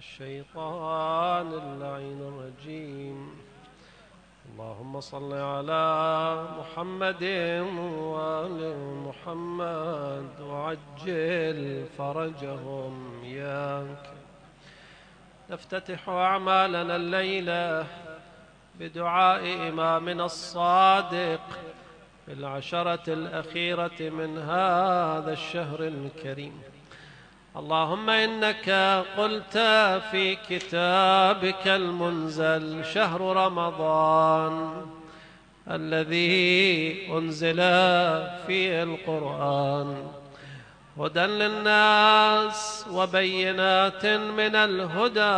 الشيطان اللعين الرجيم. اللهم صل على محمد وآل محمد وعجل فرجهم ياك. نفتتح أعمالنا الليلة بدعاء إمامنا الصادق في العشرة الأخيرة من هذا الشهر الكريم. اللهم إنك قلت في كتابك المنزل: شهر رمضان الذي أنزل فيه القرآن هدى للناس وبينات من الهدى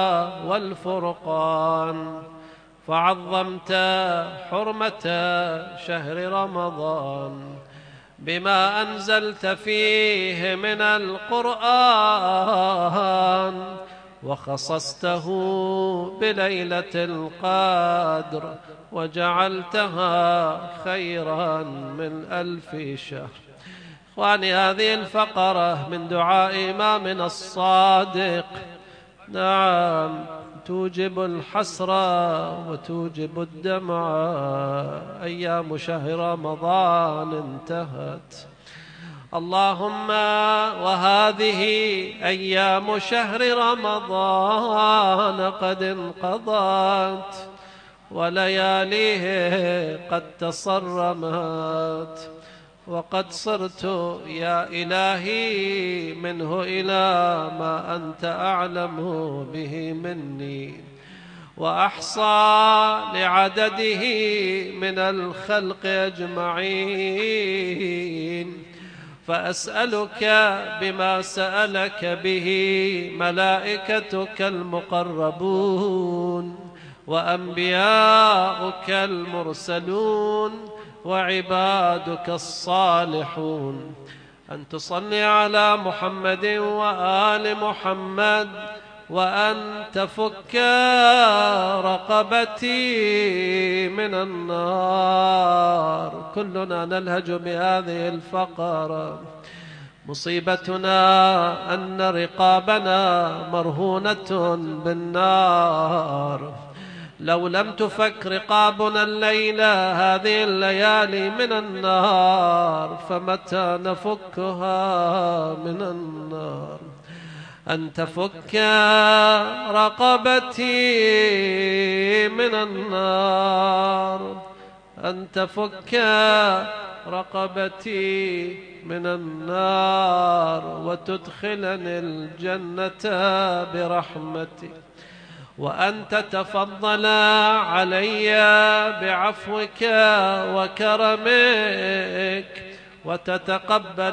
والفرقان، فعظمت حرمة شهر رمضان بما أنزلت فيه من القرآن، وخصصته بليلة القدر وجعلتها خيرا من 1000 شهر. إخواني، هذه الفقرة من دعاء إمامنا الصادق نعم توجب الحسرة وتوجب الدمع. أيام شهر رمضان انتهت، اللهم وهذه أيام شهر رمضان قد انقضت ولياليه قد تصرمت، وقد صرت يا إلهي منه إلى ما أنت أعلم به مني، وأحصى لعدده من الخلق أجمعين، فأسألك بما سألك به ملائكتك المقربون وأنبياؤك المرسلون وعبادك الصالحون، أن تصلي على محمد وآل محمد، وأن تفك رقبتي من النار. كلنا نلهج بهذه الفقرة. مصيبتنا أن رقابنا مرهونة بالنار. لو لم تفك رقابنا الليلة هذه الليالي من النار فمتى نفكها من النار؟ أن تفك رقبتي من النار، أن تفك رقبتي من النار وتدخلني الجنة برحمتك، وأن تتفضل علي بعفوك وكرمك وتتقبل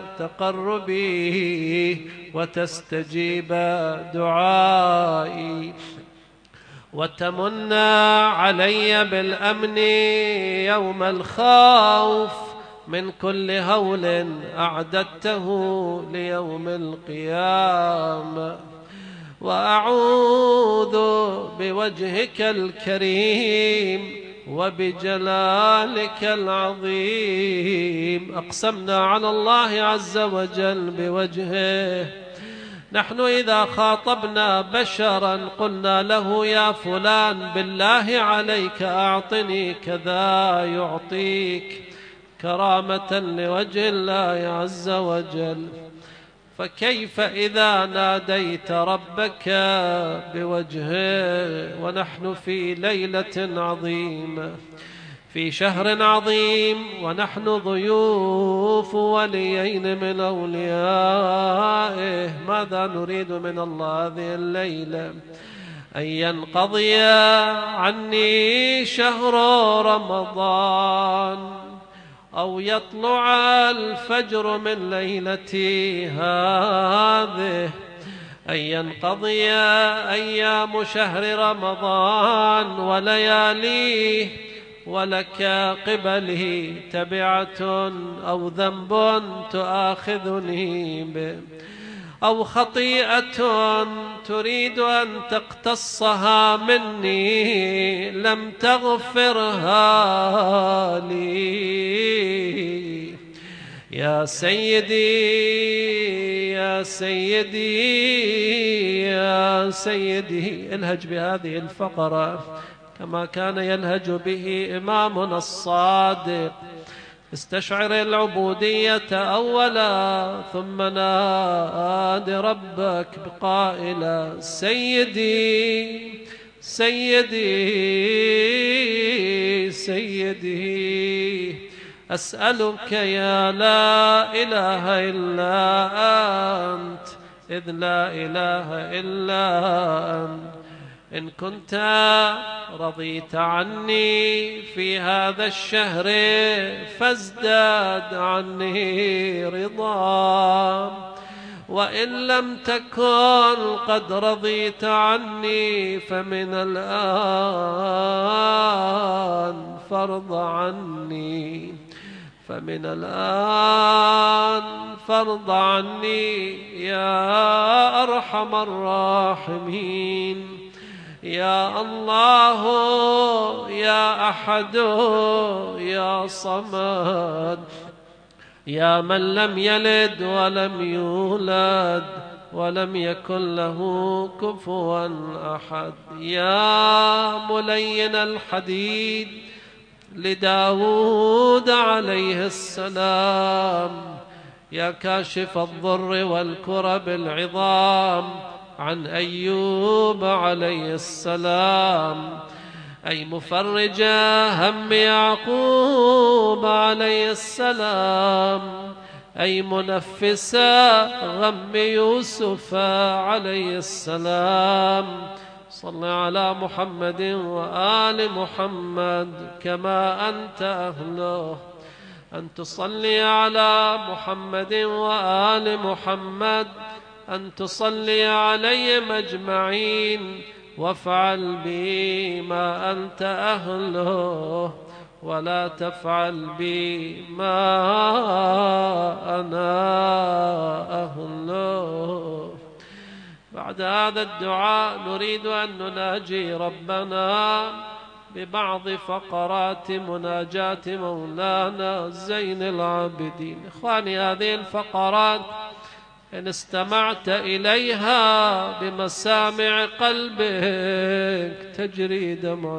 تقربي وتستجيب دعائي، وتمن علي بالأمن يوم الخوف من كل هول أعددته ليوم القيامة. وأعوذ بوجهك الكريم وبجلالك العظيم. أقسمنا على الله عز وجل بوجهه. نحن إذا خاطبنا بشرا قلنا له: يا فلان بالله عليك أعطني كذا، يعطيك كرامة لوجه الله عز وجل. فكيف إذا ناديت ربك بوجهه ونحن في ليلة عظيمة في شهر عظيم، ونحن ضيوف وليين من أوليائه؟ ماذا نريد من الله هذه الليلة؟ أن ينقضي عني شهر رمضان، أو يطلع الفجر من ليلتي هذه، أن ينقضي أيام شهر رمضان ولياليه ولك قبله تبعة أو ذنب تؤاخذني به، أو خطيئة تريد أن تقتصها مني لم تغفرها لي. يا سيدي يا سيدي يا سيدي. انهج بهذه الفقرة كما كان ينهج به إمامنا الصادق. استشعر العبودية أولا ثم نادي ربك بقائلا سيدي سيدي سيدي. أسألك يا لا إله إلا أنت إذ لا إله إلا أنت إن كنت رضيت عني في هذا الشهر فازداد عني رضا، وإن لم تكن قد رضيت عني فمن الآن فارض عني، فمن الآن فارض عني يا أرحم الراحمين. يا الله يا أحد يا صمد، يا من لم يلد ولم يولد ولم يكن له كفوا أحد. يا ملين الحديد لداود عليه السلام، يا كاشف الضر والكرب العظام عن أيوب عليه السلام، أي مفرج هم يعقوب عليه السلام، أي منفس غم يوسف عليه السلام. صل على محمد وآل محمد كما أنت أهله، أن تصلي على محمد وآل محمد، أن تصلي عليهم أجمعين، وافعل بي ما أنت أهله ولا تفعل بي ما أنا أهله. بعد هذا الدعاء نريد أن نناجي ربنا ببعض فقرات مناجاة مولانا زين العابدين. إخواني، هذه الفقرات إن استمعت إليها بمسامع قلبك تجري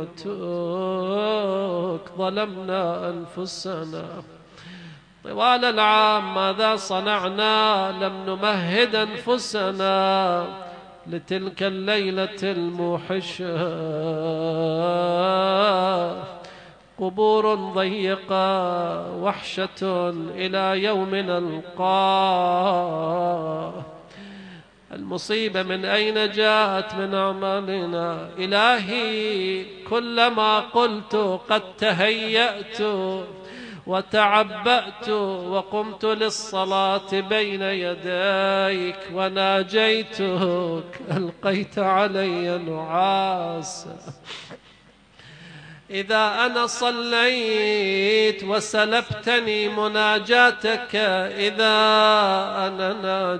دمعتك. ظلمنا أنفسنا طوال العام، ماذا صنعنا؟ لم نمهد أنفسنا لتلك الليلة الموحشة. قبور ضيقة، وحشة إلى يوم نلقاه. المصيبة من أين جاءت؟ من أعمالنا. إلهي، كلما قلت قد تهيأت وتعبأت وقمت للصلاة بين يديك وناجيتك ألقيت علي نعاسا. إذا أنا صليت وسلبتني مناجاتك، إذا أنا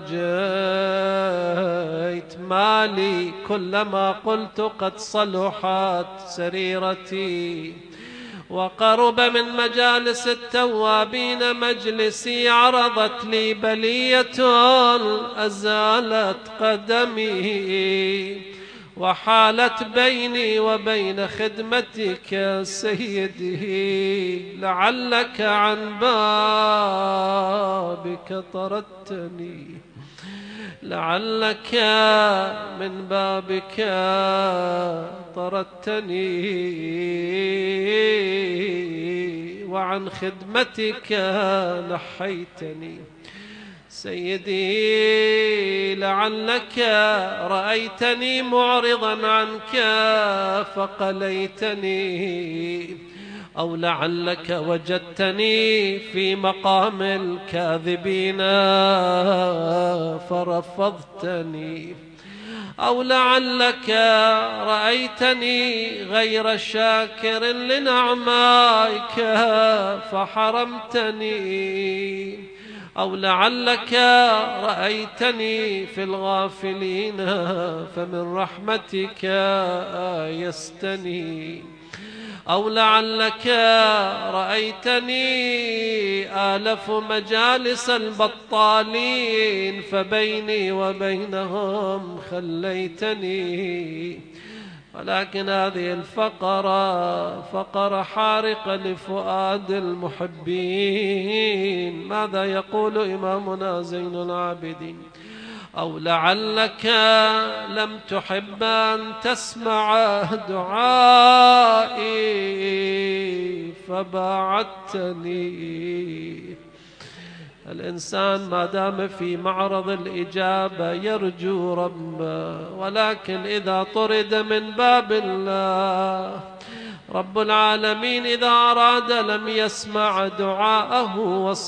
ناجيت مالي كلما قلت قد صلحت سريرتي وقرب من مجالس التوابين مجلسي، عرضت لي بلية أزالت قدمي وحالت بيني وبين خدمتك يا سيدي. لعلك عن بابك طردتني، لعلك من بابك طردتني وعن خدمتك نحيتني. سيدي، لعلك رأيتني معرضا عنك فقليتني، أو لعلك وجدتني في مقام الكاذبين فرفضتني، أو لعلك رأيتني غير شاكر لنعمائك فحرمتني، أو لعلك رأيتني في الغافلين فمن رحمتك آيستني، أو لعلك رأيتني آلف مجالس البطالين فبيني وبينهم خليتني. ولكن هذه الفقرة فقرة حارقة لفؤاد المحبين. ماذا يقول إمامنا زين العابدين؟ أو لعلك لم تحب أن تسمع دعائي فباعدتني. الإنسان ما دام في معرض الإجابة يرجو ربه، ولكن إذا طرد من باب الله رب العالمين إذا أراد لم يسمع دعاءه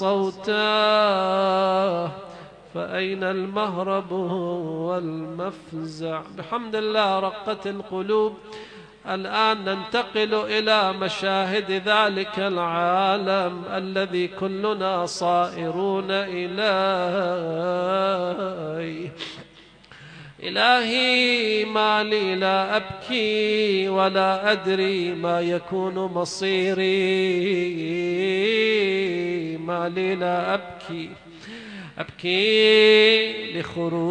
وصوته، فأين المهرب والمفزع؟ بحمد الله رقت القلوب. الآن ننتقل إلى مشاهد ذلك العالم الذي كلنا صائرون إليه. إلهي ما لي لا أبكي ولا أدري ما يكون مصيري. ما لي لا أبكي، أبكي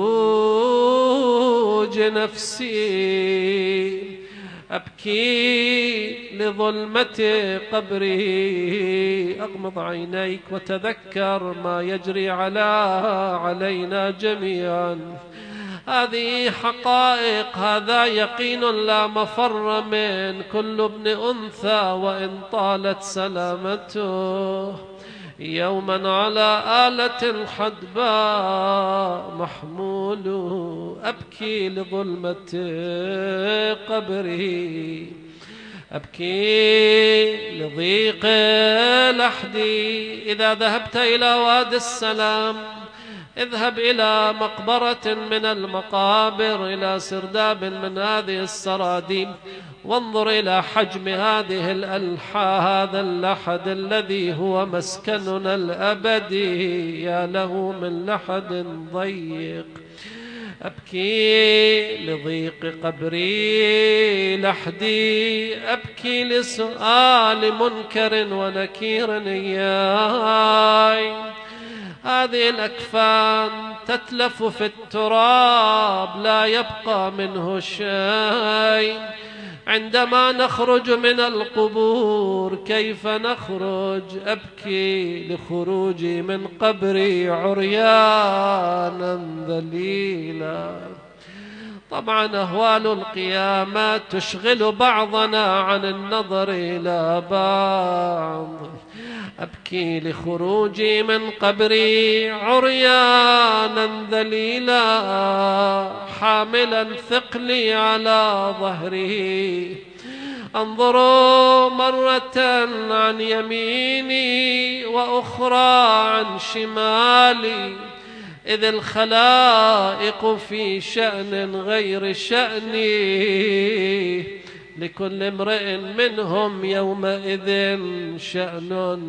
لخروج نفسي، أبكي لظلمة قبري. أغمض عينيك وتذكر ما يجري علينا جميعا. هذه حقائق، هذا يقين لا مفر من كل ابن أنثى وإن طالت سلامته. يوما على آلة الحدباء محمول، أبكي لظلمة قبري، أبكي لضيق لحدي. إذا ذهبت إلى وادي السلام اذهب إلى مقبرة من المقابر، إلى سرداب من هذه السراديب، وانظر إلى حجم هذه الألحى، هذا اللحد الذي هو مسكننا الأبدي. يا له من لحد ضيق. أبكي لضيق قبري لحدي، أبكي لسؤال منكر ونكير إياي. هذه الأكفان تتلف في التراب لا يبقى منه شيء. عندما نخرج من القبور كيف نخرج؟ أبكي لخروجي من قبري عريانا ذليلا. طبعا أهوال القيامة تشغل بعضنا عن النظر إلى بعض. أبكي لخروجي من قبري عريانا ذليلا، حاملا ثقلي على ظهري. أنظر مرة عن يميني وأخرى عن شمالي، إذ الخلائق في شأن غير شأني. لكل امرئ منهم يومئذ شأن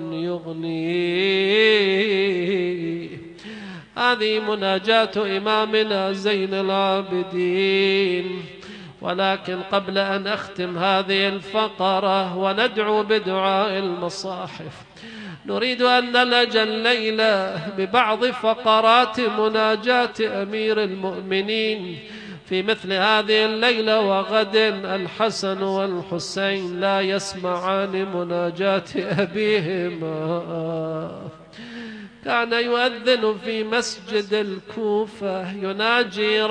يغنيه. هذه مناجاة إمامنا زين العابدين. ولكن قبل أن أختم هذه الفقرة وندعو بدعاء المصاحف، نريد أن نلج الليلة ببعض فقرات مناجاة أمير المؤمنين في مثل هذه الليلة. وغد الحسن والحسين لا يسمعان مناجاة أبيهما. كان يؤذن في مسجد الكوفة يناجي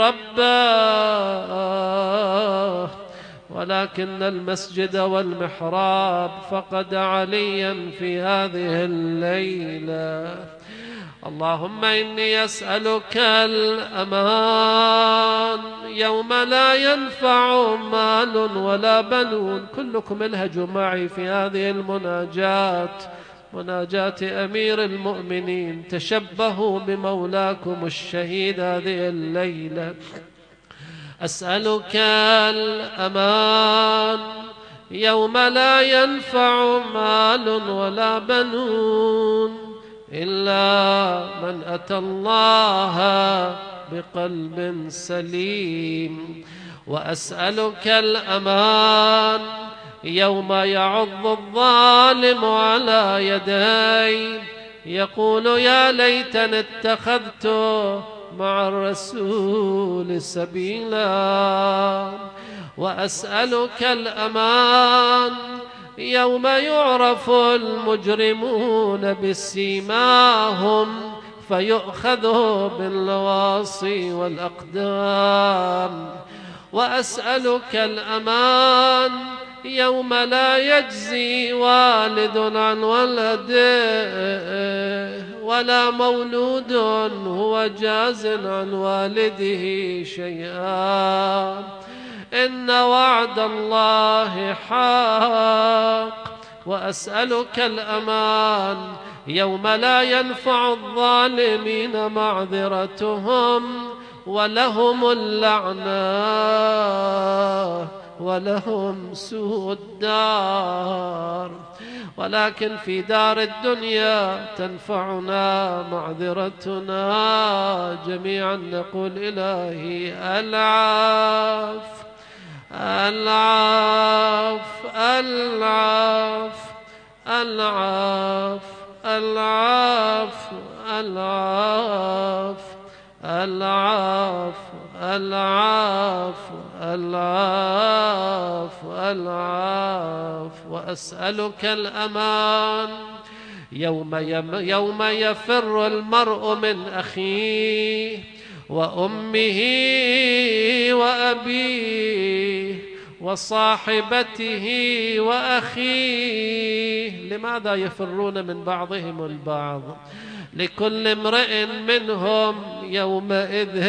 ربه، ولكن المسجد والمحراب فقد عليا في هذه الليلة. اللهم إني أسألك الأمان يوم لا ينفع مال ولا بنون. كلكم الهجوا معي في هذه المناجات، مناجاة أمير المؤمنين. تشبهوا بمولاكم الشهيد هذه الليلة. أسألك الأمان يوم لا ينفع مال ولا بنون إلا من أتى الله بقلب سليم. وأسألك الأمان يوم يعض الظالم على يديه يقول يا ليتني اتخذت مع الرسول سبيلا. وأسألك الأمان يوم يعرف المجرمون بسيماهم فيؤخذ بالنواصي والأقدام. وأسألك الأمان يوم لا يجزي والد عن ولده ولا مولود هو جاز عن والده شيئا. إن وعد الله حق. وأسألك الأمان يوم لا ينفع الظالمين معذرتهم ولهم اللعنة ولهم سوء الدار. ولكن في دار الدنيا تنفعنا معذرتنا جميعا. نقول إلهي العاف العاف العاف العاف العاف العاف العاف العاف العاف العاف. وأسألك الأمان يوم يفر المرء من أخيه وأمه وأبيه وصاحبته وأخيه. لماذا يفرون من بعضهم البعض؟ لكل امرئ منهم يومئذ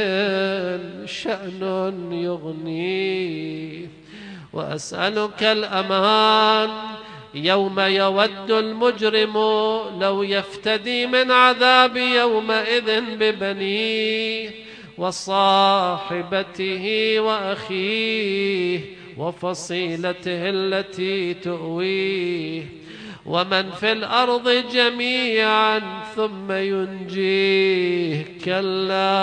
شأن يغنيه. وأسألك الأمان يوم يود المجرم لو يفتدي من عذاب يومئذ ببنيه وصاحبته وأخيه وفصيلته التي تؤويه ومن في الأرض جميعا ثم ينجيه. كلا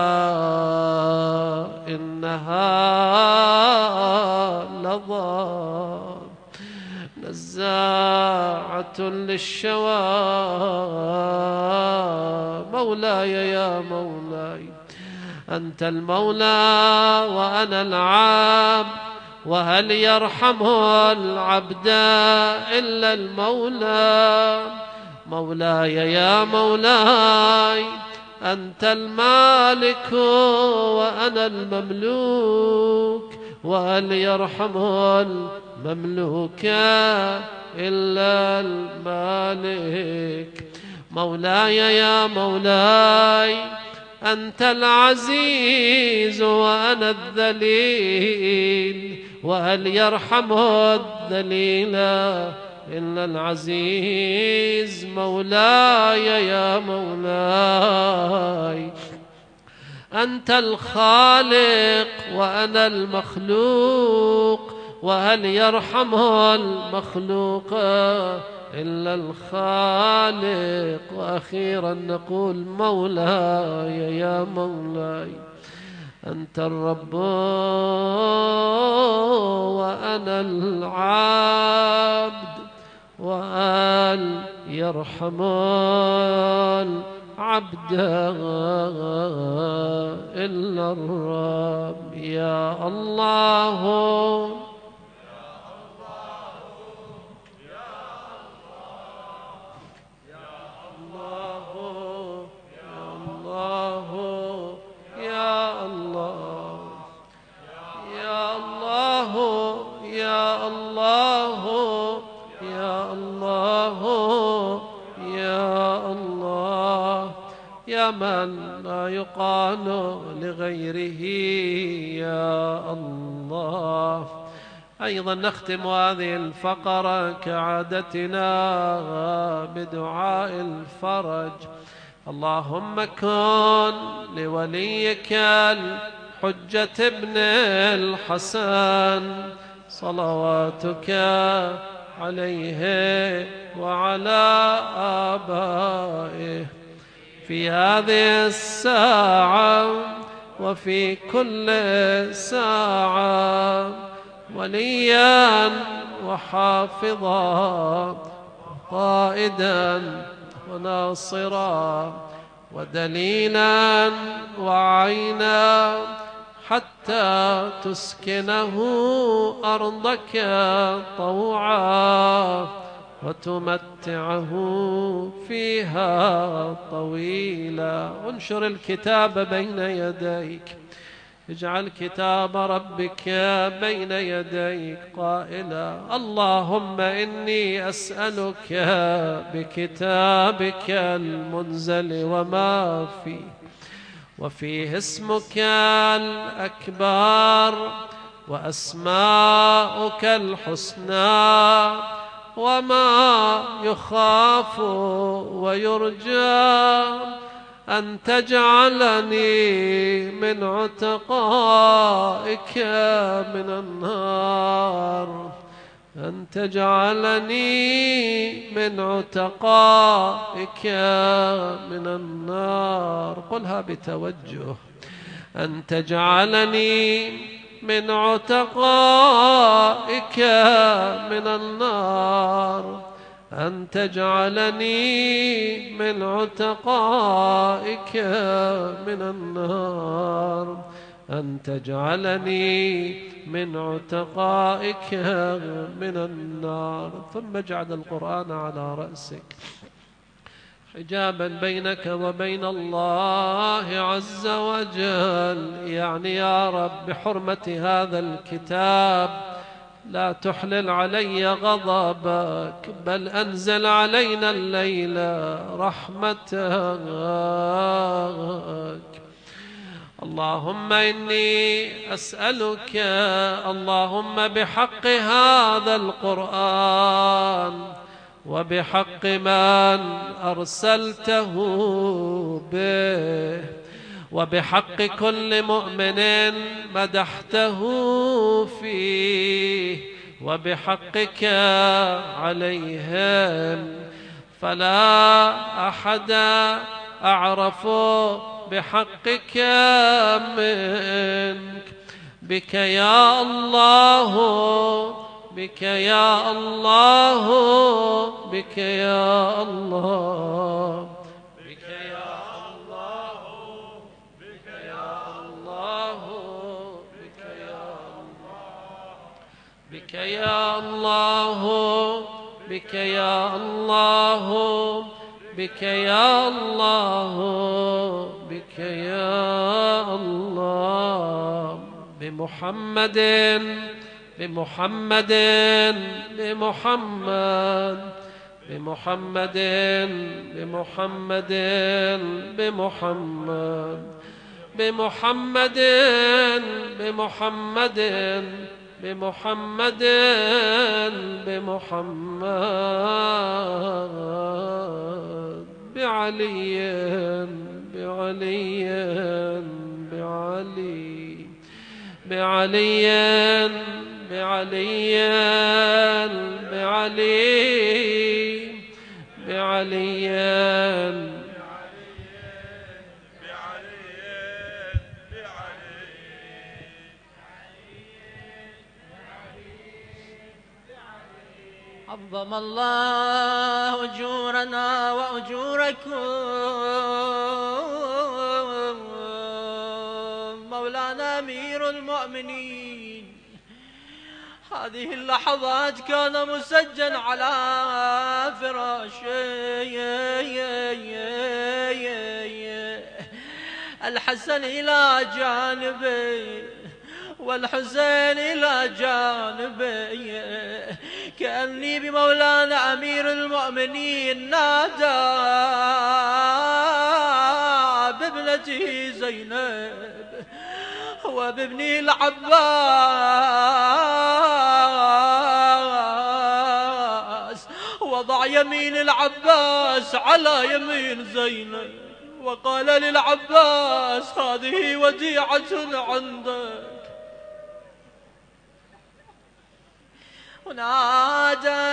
إنها لظى نزاعة للشوى. مولاي يا مولاي أنت المولى وأنا العبد وهل يرحمه العبد إلا المولى. مولاي يا مولاي أنت المالك وأنا المملوك وهل يرحمه المملوك إلا المالك. مولاي يا مولاي أنت العزيز وأنا الذليل وهل يرحمه الذليل إلا العزيز. مولاي يا مولاي أنت الخالق وأنا المخلوق وهل يرحمه المخلوق إلا الخالق. وأخيرا نقول مولاي يا مولاي أنت الرب وأنا العبد وأن يرحم العبد إلا الرب. يا الله من لا يقال لغيره يا الله. أيضا نختم هذه الفقرة كعادتنا بدعاء الفرج. اللهم كن لوليك الحجة ابن الحسن صلواتك عليه وعلى آبائه في هذه الساعة وفي كل ساعة وليا وحافظا قائدا وناصرا ودليلا وعينا حتى تسكنه أرضك طوعا وتمتعه فيها طويلا. انشر الكتاب بين يديك، اجعل كتاب ربك بين يديك قائلا اللهم إني أسألك بكتابك المنزل وما فيه، وفيه اسمك الأكبر وأسماؤك الحسنى وما يخاف ويرجى أن تجعلني من عتقائك من النار، أن تجعلني من عتقائك من النار. قلها بتوجه، أن تجعلني من عتقائك من النار، أن تجعلني من عتقائك من النار، أن تجعلني من عتقائك من النار. ثم اجعل القرآن على رأسك حجابا بينك وبين الله عز وجل. يعني يا رب بحرمة هذا الكتاب لا تحلل علي غضبك، بل أنزل علينا الليلة رحمتك. اللهم إني أسألك اللهم بحق هذا القرآن وبحق من أرسلته به وبحق كل مؤمن مدحته فيه وبحقك عليهم، فلا أحد أعرف بحقك منك. بك يا الله، بك يا الله، بك يا الله، بك يا الله، بك يا الله، بك يا الله، بك يا الله، بك يا الله، بك يا الله. بمحمد بمحمد بمحمد بمحمد بمحمد بمحمد بمحمد بمحمد بمحمد بمحمد بعلي بعلي بعلي بعلي بعلي بعلي بعلي عظم الله أجورنا وأجوركم. مولانا أمير المؤمنين، هذه اللحظات كان مسجن على فراشه الحسن إلى جانبه والحسين إلى جانبي، كأني بمولانا أمير المؤمنين نادى بابنته زينب وبابنه العباس، وضع يمين العباس على يمين زينب وقال للعباس هذه وديعة عندك. ونادى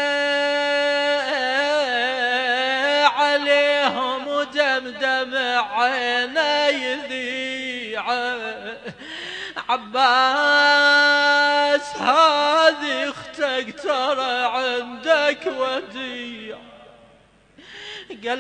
عليهم ودمدم عيني يذيع عباس هذه اختك ترى عندك وديع. قال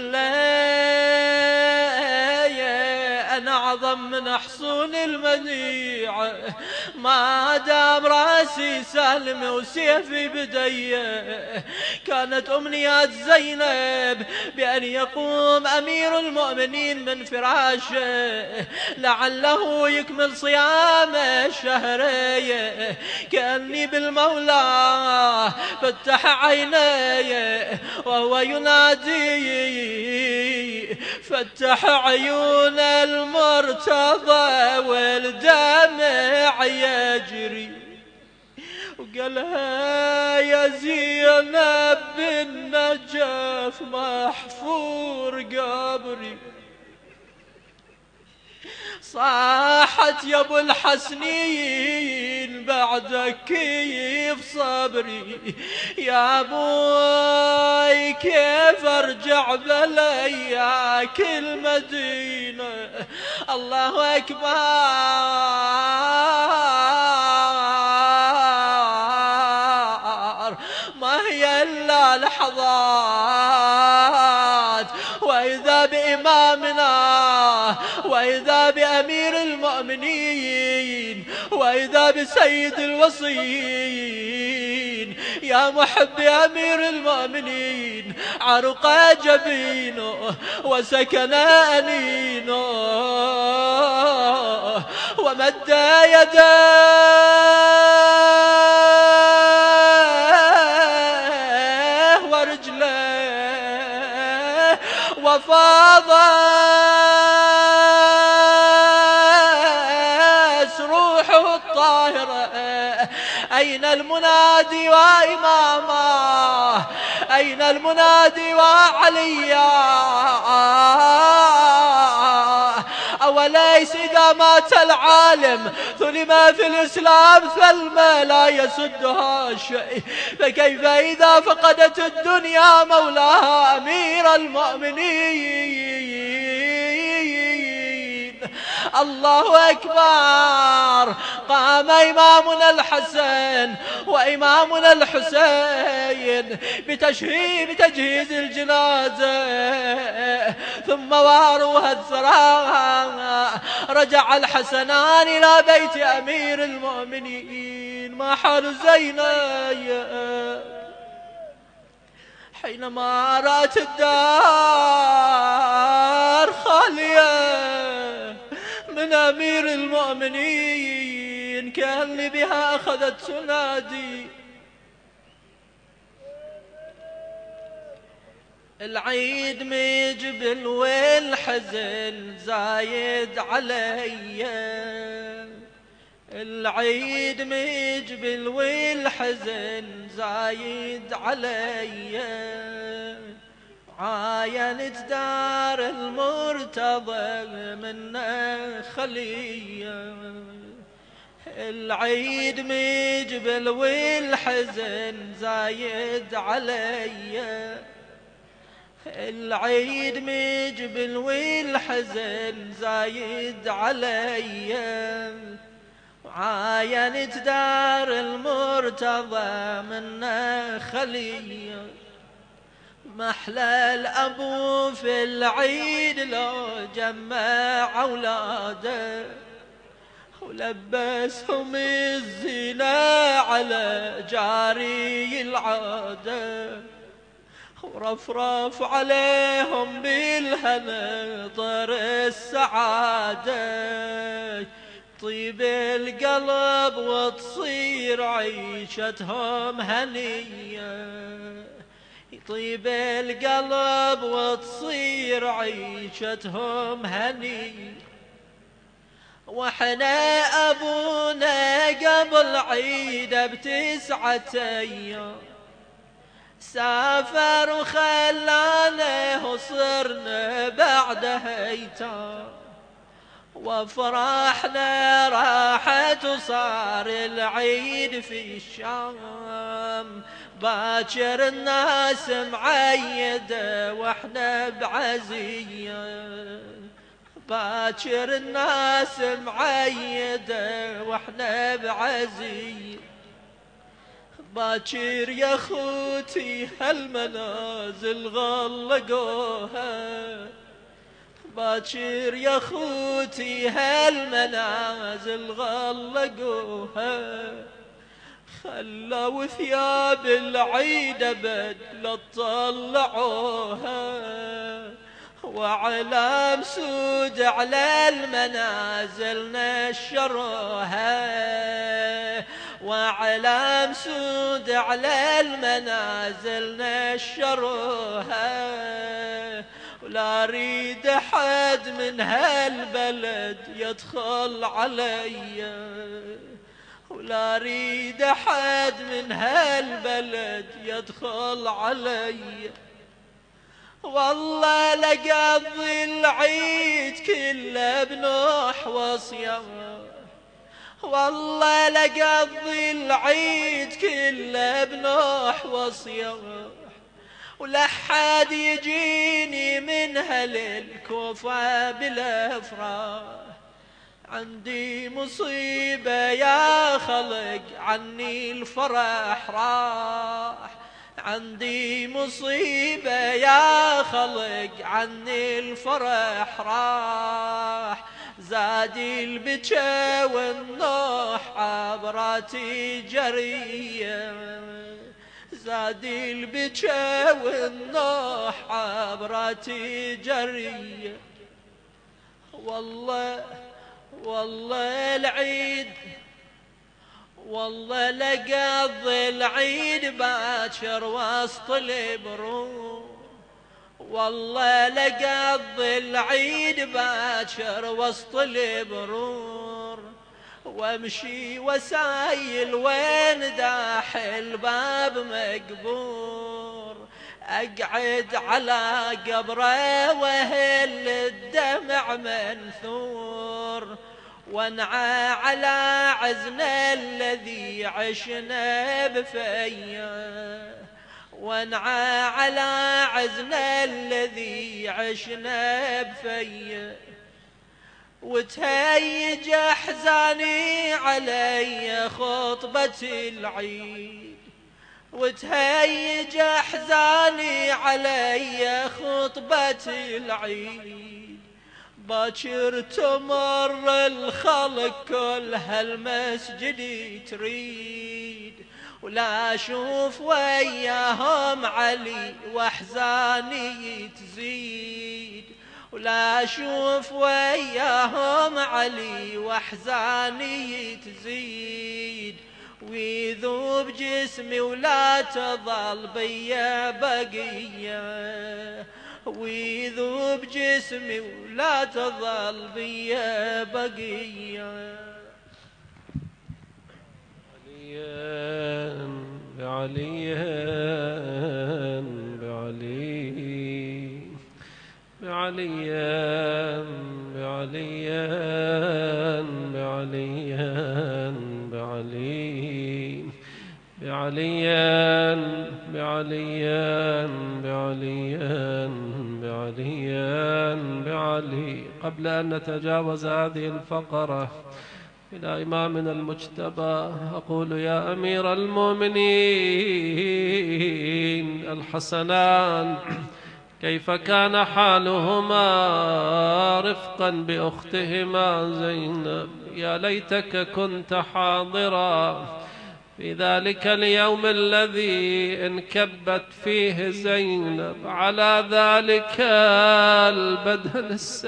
لي أنا أعظم من حصون المنيع، ما دام راسي سالم وسيفي بديه. كانت أمنيات زينب بأن يقوم أمير المؤمنين من فراشه لعله يكمل صيام الشهري. كأني بالمولى فتح عيني وهو ينادي فتح عيون المرتضى والدمع يجري. وقالها يا زينب بالنجف محفور قبري. صاحت يا ابو الحسنين بعدك كيف صبري. يا ابوي كيف ارجع بلياك المدينة. الله اكبر ما هي الا لحظات واذا بامامنا وإذا بأمير المؤمنين وإذا بسيد الوصيين. يا محب أمير المؤمنين عرق جبينه وسكن أنينه ومد يديه ورجليه وفاض أين المنادي وإمامه أين المنادي وعليا. أوليس إذا مات العالم ثلم في الإسلام ثلمة لا يسدها شيء، فكيف إذا فقدت الدنيا مولاها أمير المؤمنين. الله أكبر. قام إمامنا الحسن وإمامنا الحسين بتجهيز الجنازة ثم واروها الثراء. رجع الحسنان إلى بيت أمير المؤمنين. ما حال زينب حينما رأت الدار خالية من أمير المؤمنين كأن بها أخذت تنادي. العيد مجبل والحزن زايد علي. العيد مجبل والحزن زايد علي. عاينت دار المرتضى منا خلية. العيد مجبل والحزن زايد علي. العيد مجبل والحزن زايد علي. عاينت دار المرتضى منا خلية. محلى الأبو في العيد لو جمع أولاده ولبسهم الزينة على جاري العادة ورفرف عليهم بالهنا طر السعادة. طيب القلب وتصير عيشتهم هنية. طيب القلب وتصير عيشتهم هنية. وحنا أبونا قبل عيده ب9 أيام سافر وخلانا وصرنا بعدها ايتام. وفرحنا راحت وصار العيد في الشام. باكر الناس معيدة واحنا بعزية. باكر الناس معيدة واحنا بعزية، باكر يا خوتي هالمنازل غلقوها، باكر يا خوتي هالمنازل غلقوها، خلوا ثياب العيد ابد لا تطلعوها، وعلام سود على المنازل نشروها، وعلام سود على المنازل نشروها، ولا اريد احد من هالبلد يدخل علي، ولا اريد احد من هالبلد يدخل علي، والله لقضي العيد كله بنوح وصيام، والله لقضي العيد كله بنوح وصيام، ولا حد يجيني من هالكوفة بالافراح، عندي مصيبة يا خلق عني الفرح راح، عندي مصيبة يا خلق عني الفرح راح، زادي البكا والنوح عبراتي جرية، زادي البكا والنوح عبراتي جرية، والله العيد، والله لقضي العيد باكر وسط البرور، والله لقضي العيد باكر وسط البرور، وامشي وسايل وين داح الباب مقبور، اقعد على قبره وهل الدمع منثور، وانعى على عزنا الذي عشنا بفيه، وانعى على عزنا الذي عشنا بفيه، وتهيج احزاني علي خطبة العيد، وتهيج احزاني علي خطبة العيد، باكر تمر الخلق كل هالمسجد تريد، ولا اشوف وياهم علي واحزاني تزيد، ولا اشوف وياهم علي واحزاني تزيد، ويذوب جسمي ولا تظل بيا بقيه، ويذوب جسمي ولا تظل بيا بقيه. بعلي بعلي بعلي بعلي بعلي بعليا بعليا بعليا بعليا بعلي. قبل أن نتجاوز هذه الفقرة إلى إمامنا المجتبى، أقول يا أمير المؤمنين الحسنان، كيف كان حالهما رفقا بأختهما زينب؟ يا ليتك كنت حاضرا في ذلك اليوم الذي انكبت فيه زينب على ذلك البدن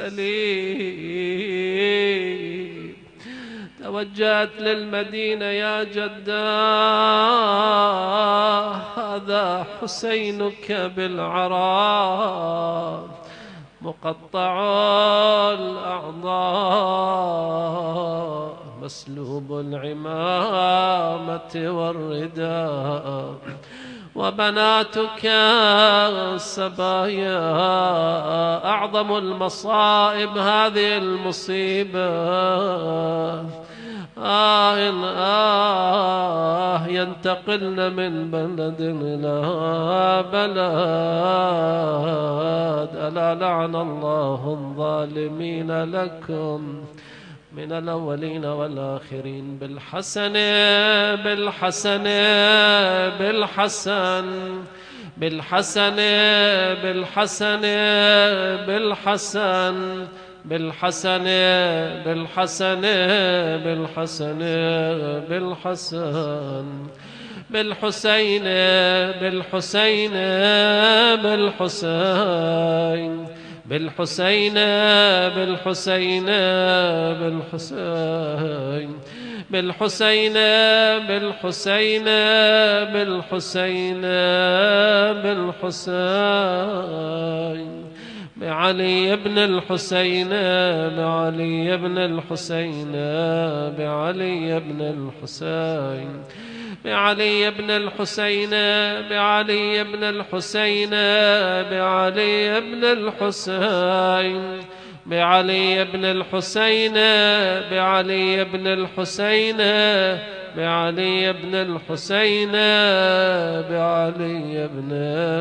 السليم. توجهت للمدينة يا جداه، هذا حسينك بالعراء مقطع الأعضاء مسلوب العمامة والرداء، وبناتك السبايا أعظم المصائب هذه المصيبة، ينتقلن من بلد إلى بلد. ألا لعن الله الظالمين لكم من الأولين والآخرين. بالحسن بالحسن بالحسن بالحسن بالحسن بالحسن بالحسن بالحسن بالحسن بالحسن بالحسين بالحسين بالحسين بالحسين بالحسين بالحسين بالحسين بالحسين بالحسين بالحسين بعلي بن الحسين بعلي بن الحسين بعلي بن الحسين بعلي بن الحسين بعلي بن الحسين بعلي بن الحسين بعلي بن الحسين بعلي بن الحسين بعلي بن الحسين بعلي بن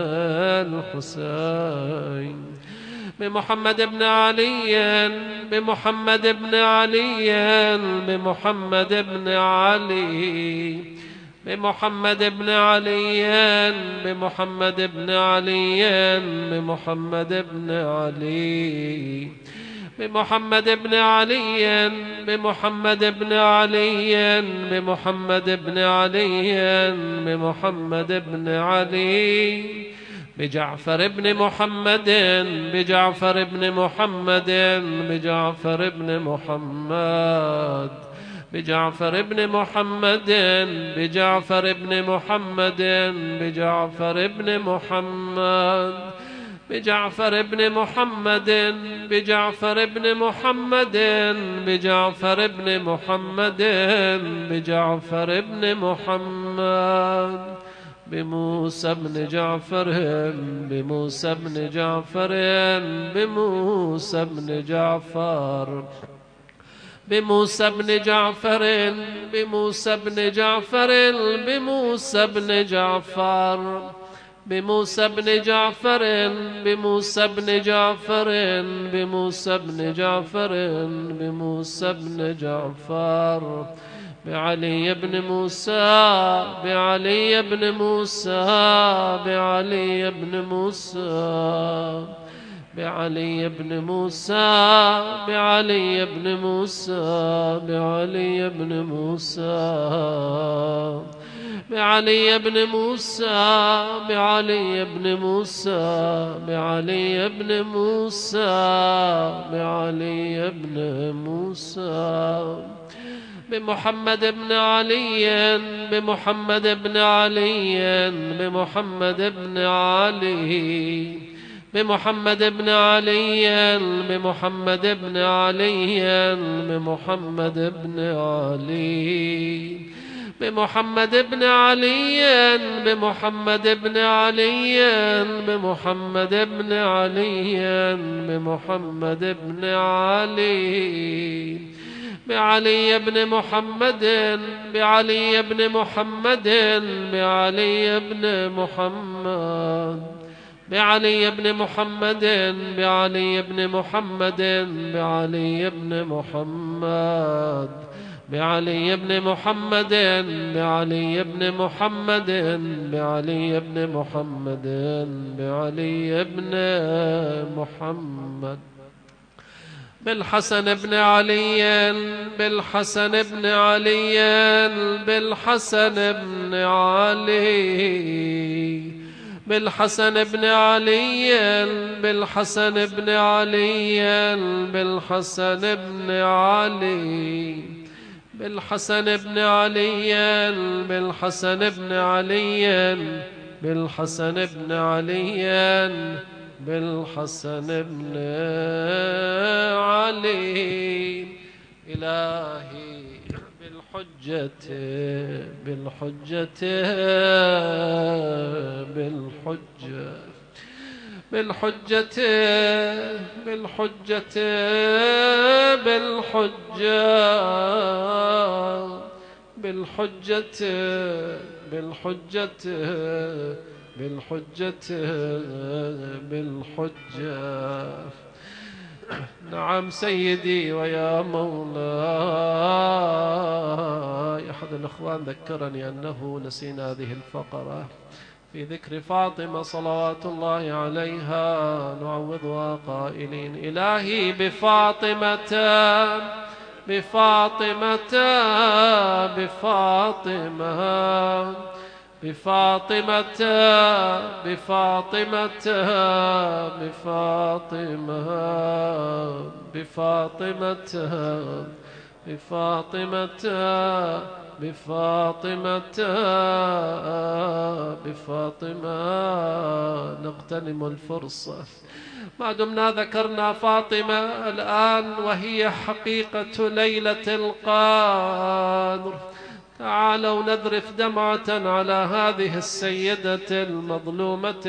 الحسين بمحمد بن علي بمحمد بن علي بمحمد بن علي بمحمد بن علي بمحمد بن علي بمحمد بن علي بمحمد بن علي بمحمد بن علي بمحمد بن علي بمحمد بن علي بجعفر بن محمد بجعفر بن محمد بجعفر بن محمد بجعفر بن محمد بجعفر بن محمد بجعفر بن محمد بجعفر بن محمد بجعفر بن محمد بجعفر بن محمد بجعفر بن محمد بموسى بن جعفر بموسى بن جعفر بموسى بن جعفر بموسى بن جعفر بموسى بن جعفر بموسى بن جعفر بموسى بن جعفر بموسى بن جعفر بموسى بن جعفر بموسى بن جعفر بعلي بن موسى بعلي بن موسى بعلي بن موسى بعلي بن موسى بعلي بن موسى بعلي بن موسى بعلي بن موسى بعلي بن موسى بعلي بن موسى بعلي بن موسى بمحمد بن علي بمحمد بن علي بمحمد بن علي بمحمد بن علي بمحمد بن علي بمحمد بن علي بمحمد بن علي بمحمد بن علي بمحمد بن علي بمحمد بن علي بعلي بن محمد بعلي بن محمد بعلي بن محمد بعلي بن محمد بعلي بن محمد بعلي بن محمد بعلي بن محمد بعلي بن محمد بعلي بن محمد بعلي بن محمد بالحسن بن علي بالحسن بن علي بالحسن بن علي بالحسن بن علي بالحسن بن علي بالحسن بن علي بالحسن بن علي بالحسن بن علي بالحسن بن علي بالحسن بن علي إلهي بالحجة بالحجة بالحجة بالحجة بالحجة بالحجة بالحجة بالحجة بالحجة بالحجة. نعم سيدي ويا مولاي. أحد الأخوان ذكرني أنه نسينا هذه الفقرة في ذكر فاطمة صلوات الله عليها، نعوضها قائلين: إلهي بفاطمة بفاطمة بفاطمة بفاطمة بفاطمة بفاطمة بفاطمة بفاطمة بفاطمة بفاطمة نغتنم الفرصة ما دمنا ذكرنا فاطمة الآن وهي حقيقة ليلة القدر. تعالوا نذرف دمعة على هذه السيدة المظلومة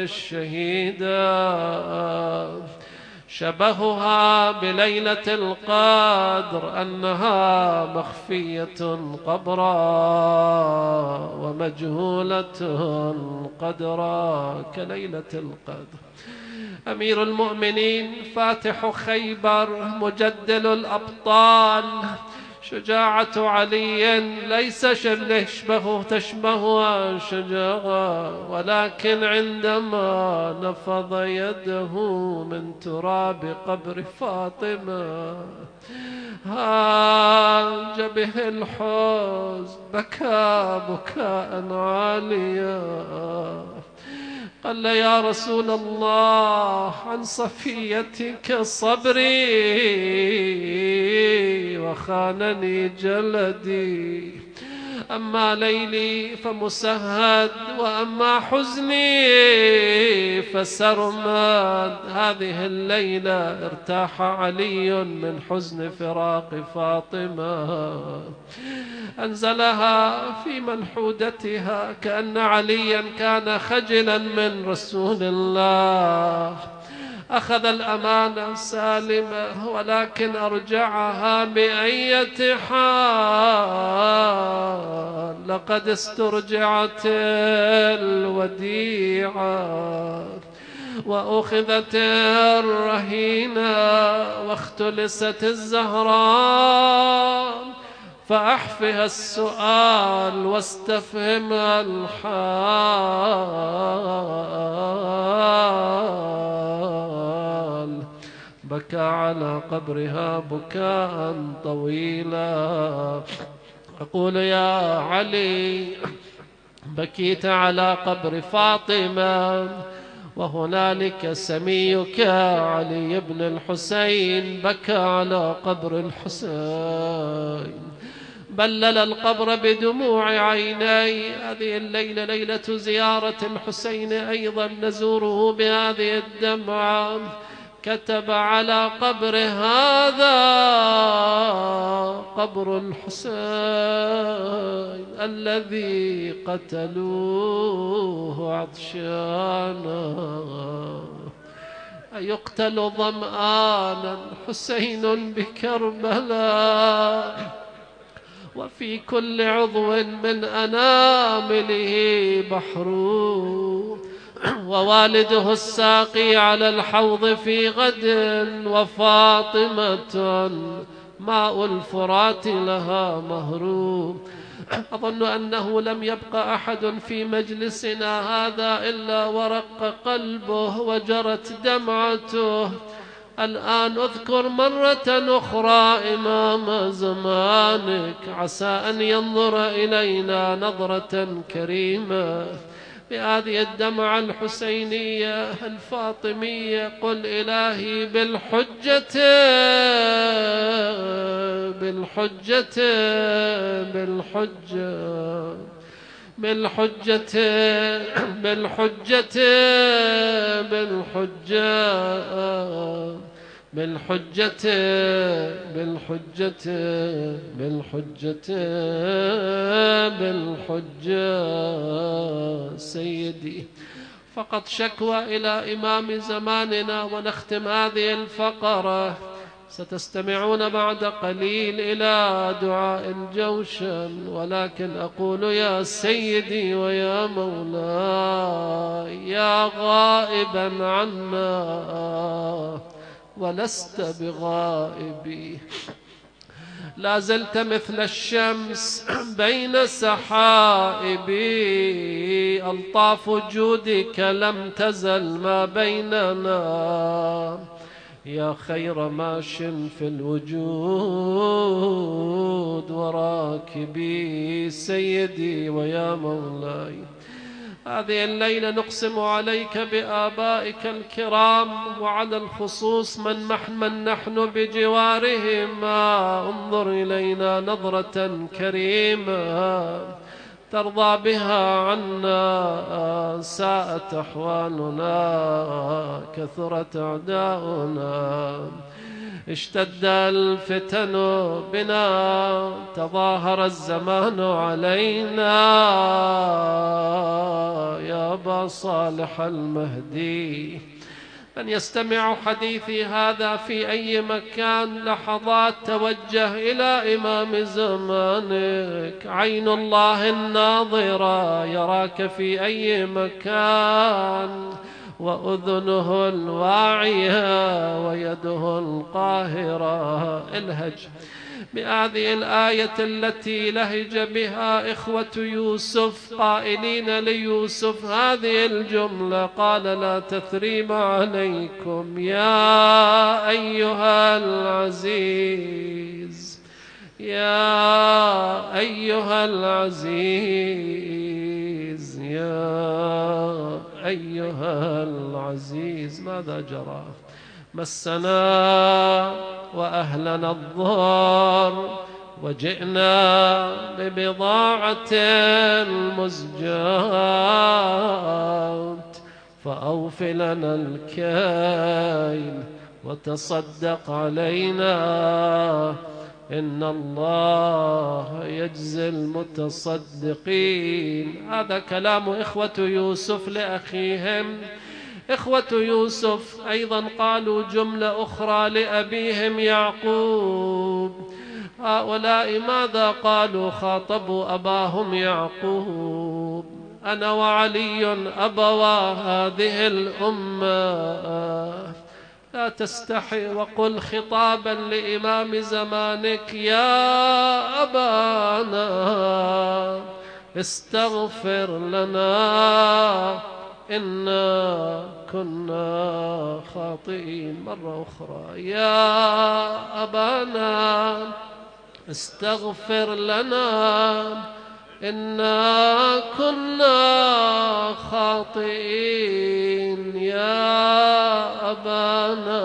الشهيدة. شبهها بليلة القدر أنها مخفية قبرا ومجهولة قدرا كليلة القدر. أمير المؤمنين فاتح خيبر مجدل الأبطال، شجاعة علي ليس تشبهها شجاعة، ولكن عندما نفض يده من تراب قبر فاطمة هاج به الحزن، بكى بكاء عاليا، قال يا رسول الله عن صفيتك صبري وخانني جلدي، أما ليلي فمسهد وأما حزني فسرمد. هذه الليلة ارتاح علي من حزن فراق فاطمة، أنزلها في منحودتها كأن عليا كان خجلا من رسول الله. أخذ الأمانة سالمة ولكن أرجعها بأية حال، لقد استرجعت الوديعة وأخذت الرهينة واختلست الزهراء، فأحفها السؤال واستفهمها الحال. بكى على قبرها بكاء طويلا. أقول يا علي بكيت على قبر فاطمة وهنالك سميك علي بن الحسين بكى على قبر الحسين، بلل القبر بدموع عيني. هذه الليلة ليلة زيارة الحسين أيضا نزوره بهذه الدمعة. كتب على قبر هذا قبر الحسين الذي قتلوه عطشانا، أيقتل ظمآنا حسين بكربلاء وفي كل عضو من أنامله بحر، ووالده الساقي على الحوض في غد، وفاطمة ماء الفرات لها مهر. أظن أنه لم يبقى أحد في مجلسنا هذا إلا ورق قلبه وجرت دمعته. الآن أذكر مرة أخرى إمام زمانك عسى أن ينظر إلينا نظرة كريمة بهذه الدمعة الحسينية الفاطمية. قل إلهي بالحجة بالحجة بالحجة بالحجة بالحجة بالحجة بالحجة بالحجة بالحجة بالحجة. سيدي فقط شكوى إلى إمام زماننا ونختم هذه الفقرة. ستستمعون بعد قليل إلى دعاء جوشا، ولكن أقول يا سيدي ويا مولاي يا غائبا عنا ولست بغائبي، لا زلت مثل الشمس بين سحائبي، ألطاف جودك لم تزل ما بيننا، يا خير ماش في الوجود وراكبي سيدي ويا مولاي. هذه الليلة نقسم عليك بآبائك الكرام، وعلى الخصوص من نحن بجوارهما، انظر إلينا نظرة كريمة ترضى بها عنا، ساءت أحوالنا كثرت أعداؤنا، اشتد الفتن بنا، تظاهر الزمان علينا، يا أبا صالح المهدي من يستمع حديثي هذا في أي مكان لحظات توجه إلى إمام زمانك، عين الله الناظرة يراك في أي مكان، وأذنه الواعية ويده القاهرة. الهج بهذه الآية التي لهج بها إخوة يوسف قائلين ليوسف هذه الجملة، قال لا تثريب عليكم يا أيها العزيز، يا أيها العزيز، يا أيها العزيز. ماذا جرى؟ مسنا وأهلنا الضر، وجئنا ببضاعة مزجاة، فأوف لنا الكيل وتصدق علينا، إن الله يجزي المتصدقين. هذا كلام إخوة يوسف لأخيهم. إخوة يوسف أيضا قالوا جملة أخرى لأبيهم يعقوب. هؤلاء ماذا قالوا؟ خاطبوا أباهم يعقوب: أنا وعلي أبوا هذه الأمة. لا تستحي وقل خطابا لإمام زمانك: يا أبانا استغفر لنا إنا كنا خاطئين. مرة أخرى: يا أبانا استغفر لنا إنا كنا خاطئين، يا أبانا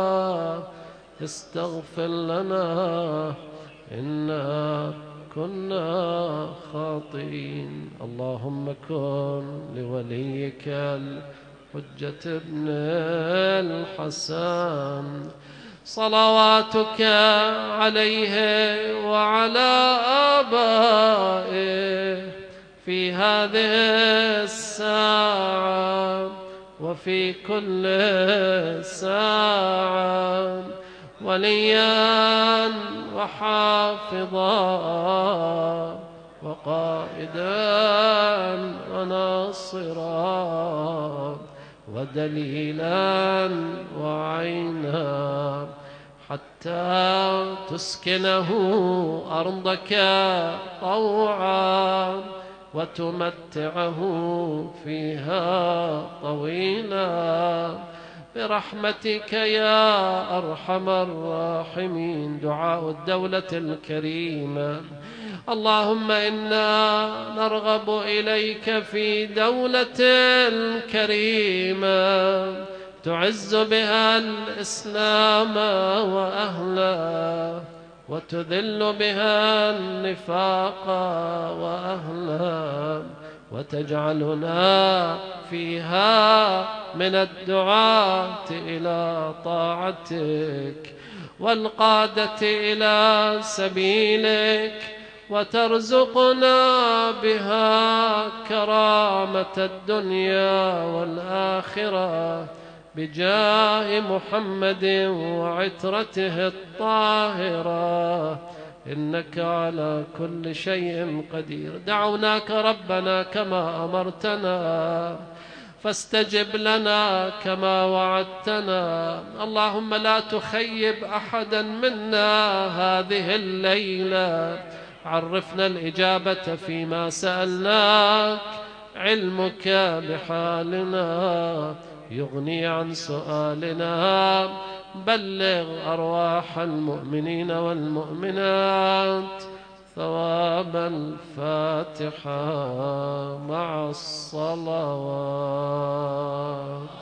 استغفر لنا إنا كنا خاطئين. اللهم كن لوليك الحجة ابن الحسن صلواتك عليه وعلى آبائه في هذه الساعة وفي كل ساعة، وليا وحافظا وقائدا وناصرا ودليلا وعينا، حتى تسكنه أرضك طوعا وتمتعه فيها طويلا برحمتك يا أرحم الراحمين. دعاء الدولة الكريمة: اللهم إنا نرغب إليك في دولة كريمة تعز بها الإسلام وأهله، وتذل بها النفاق وأهله، وتجعلنا فيها من الدعاة إلى طاعتك والقادة إلى سبيلك، وترزقنا بها كرامة الدنيا والآخرة بجاه محمد وعترته الطاهرة، إنك على كل شيء قدير. دعوناك ربنا كما أمرتنا فاستجب لنا كما وعدتنا. اللهم لا تخيب أحدا منا هذه الليلة، عرفنا الإجابة فيما سألناك، علمك بحالنا يغني عن سؤالنا. بلغ أرواح المؤمنين والمؤمنات ثواب الفاتحة مع الصلوات.